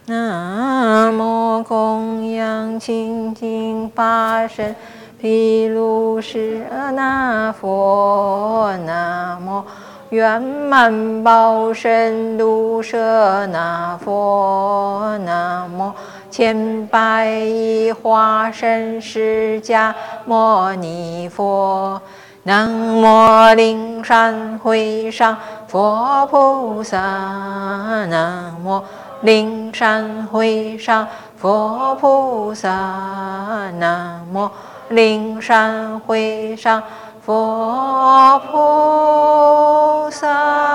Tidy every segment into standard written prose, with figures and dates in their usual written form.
南无供养清净法身毗卢舍那佛，南无圆满报身卢舍那佛，南无千百亿化身释迦牟尼佛，南无灵山会上佛菩萨，南无灵山会上佛菩萨，南无灵山会上佛菩萨，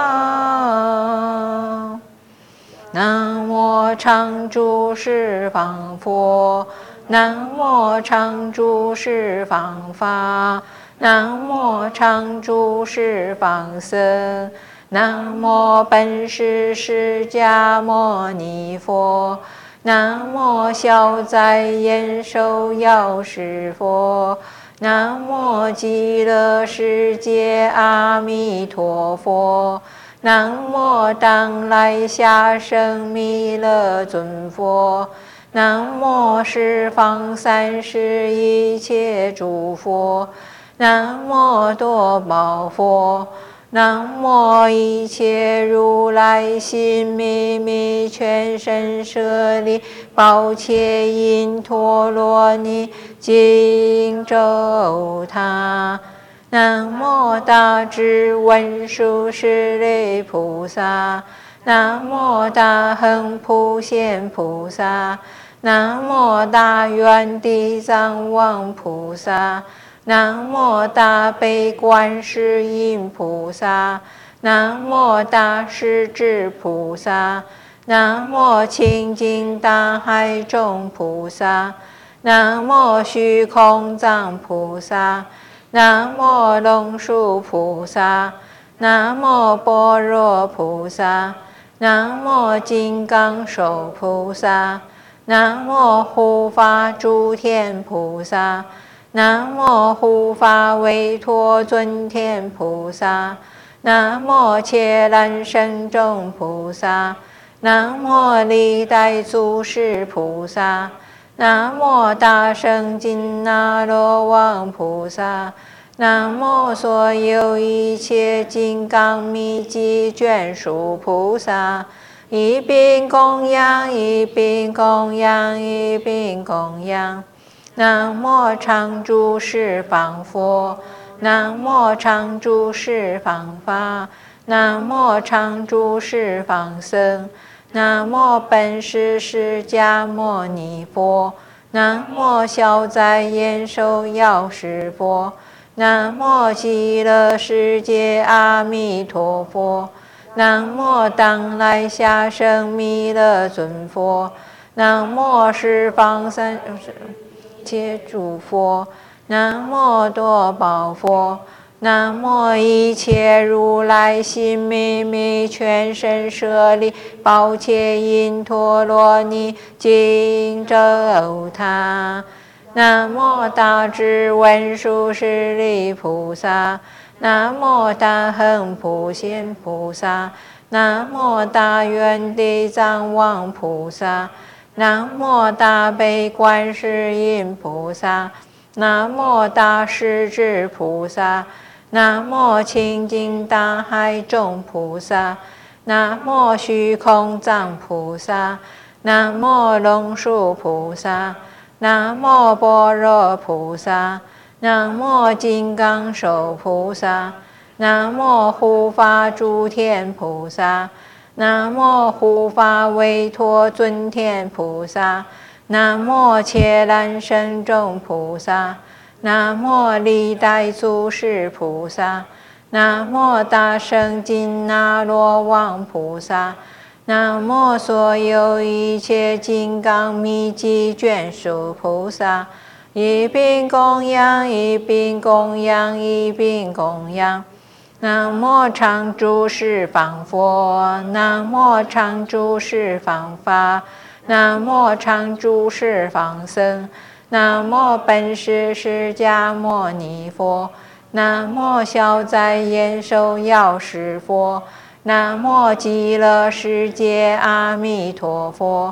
南无常住十方佛，南无常住十方法，南无常住十方僧，南无本师释迦牟尼佛，南无消灾延寿药师佛，南无极乐世界阿弥陀佛，南无当来下生弥勒尊佛，南无十方三世一切诸佛，南无多宝佛，南无一切如来心秘密全身舍利宝切因陀罗尼经咒他，南无大智文殊师利菩萨，南无大恒普贤菩萨，南无大愿地藏王菩萨，南无大悲观世音菩萨，南无大势至菩萨，南无清净大海众菩萨，南无虚空藏菩萨，南无龙树菩萨，南无般若菩萨，南无金刚手菩萨，南无护法诸天菩萨，南无护法韦陀尊天菩萨，南无伽蓝身众菩萨，南无历代祖师菩萨，南无大圣金那罗王菩萨，南无所有一切金刚密集眷属菩萨，一并供养，一并供养，一并供养。南无常住十方佛，南无常住十方法，南无常住十方僧，南无本师释迦牟尼佛，南无消灾延寿药师佛，南无极乐世界阿弥陀佛，南无当来下生弥勒尊佛，南无十方三界诸佛，南无多宝佛，南无一切如来心秘密全身舍利宝切因陀罗尼经咒他，南无大智文殊师利菩萨，南无大恒普贤菩萨，南无大愿地藏王菩萨，南无大悲观世音菩萨，南无大势至菩萨，南无清净大海众菩萨，南无虚空藏菩萨，南无龙树菩萨，南无般若菩萨，南无金刚手菩萨，南无护法诸天菩萨，南无护法韦陀尊天菩萨，南无伽蓝身众菩萨，南无历代祖师菩萨，南无大圣金那罗王菩萨，南无所有一切金刚密集眷属菩萨，一并供养，一并供养，一并供养。南无常住十方佛，南无常住十方法，南无常住十方僧，南无本师释迦牟尼佛，南无消灾延寿药师佛，南无极乐世界阿弥陀佛，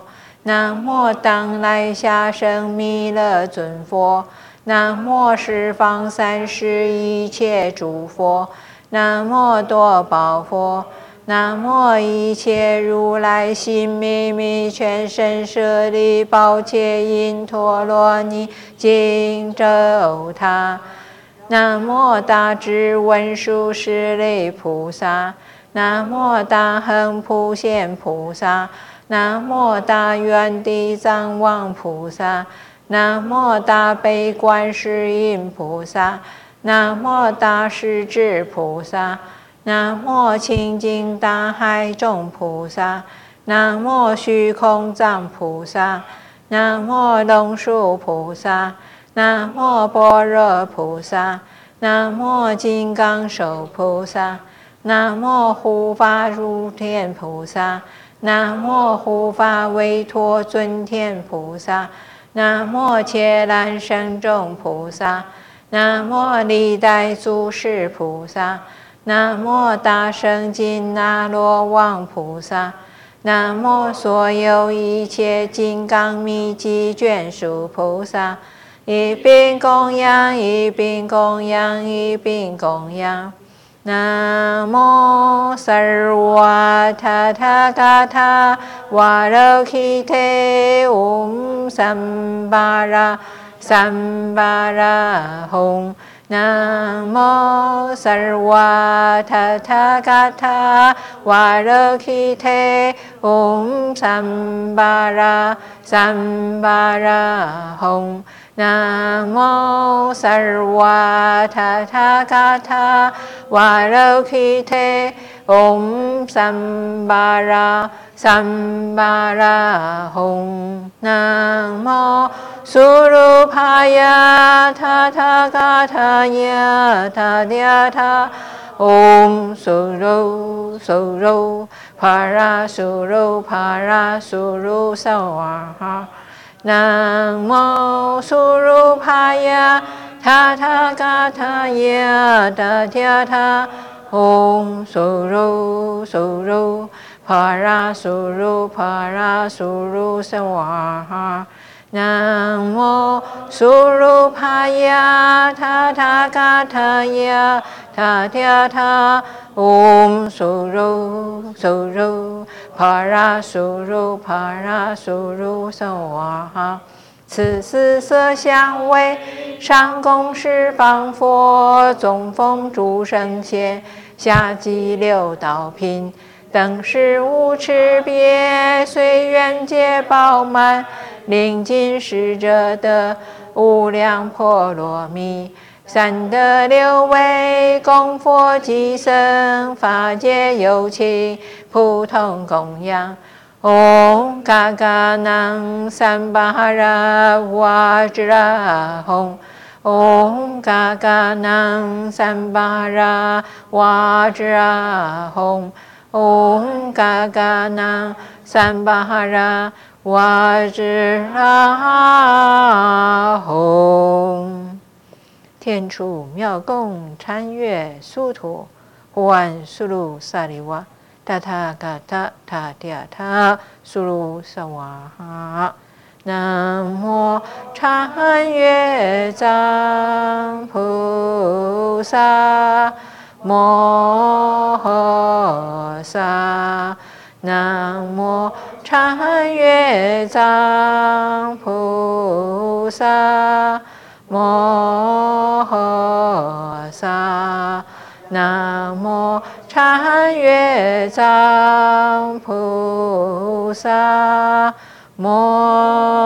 南无当来下生弥勒尊佛。南无十方三世一切诸佛。南无多宝佛。南无一切如来心秘密全身舍利宝切因陀罗尼经咒他。南无大智文殊师利菩萨。南无大恒普贤菩萨。南无大愿地藏王菩萨。南无大悲观世音菩萨。南无大势至菩萨。南无清净大海众菩萨。南无虚空藏菩萨。南无龙树菩萨。南无般若菩萨。南无金刚手菩萨。南无护法诸天菩萨。南无护法韦陀尊天菩萨。南无伽蓝圣众菩萨。南无历代祖师菩萨。南无大圣金那罗王菩萨。南无所有一切金刚密集眷属菩萨。一并供养，一并供养，一并供养。南无萨瓦塔塔嘎塔瓦罗คีเท嗡สัม巴拉สัม巴拉吽。南无萨瓦塔塔嘎塔瓦罗คีเท嗡สัม巴拉สัม巴拉吽。南无萨瓦塔塔嘎塔瓦罗คีเท嗡สัม巴拉สัม巴拉吽。南无苏鲁帕呀塔塔嘎塔呀塔呀塔嗡苏鲁帕拉苏鲁帕拉苏鲁萨瓦哈。南无苏鲁帕呀塔塔嘎塔呀塔呀塔嗡苏鲁帕拉苏鲁帕拉苏鲁萨瓦哈。南无苏鲁帕呀塔塔嘎塔呀塔呀塔嗡苏鲁帕拉苏鲁帕拉苏鲁萨瓦哈。此四色香味上供十方佛，中奉诸圣贤，下济六道品，等十无差别，随缘皆饱满，令尽施者得无量波罗蜜。三德六位供佛及僧，法界有情普通供养。唵嘎嘎南三巴拉哇支拉吽。唵嘎嘎南三巴拉哇支拉吽。唵嘎嘎南三巴拉哇支拉吽。天处妙供参阅殊陀，呼安苏鲁萨利哇。塔塔嘎塔塔呀塔苏鲁萨瓦哈。南无禅月藏菩萨摩诃萨。南无禅月藏菩萨摩诃萨。南无禅月藏菩萨摩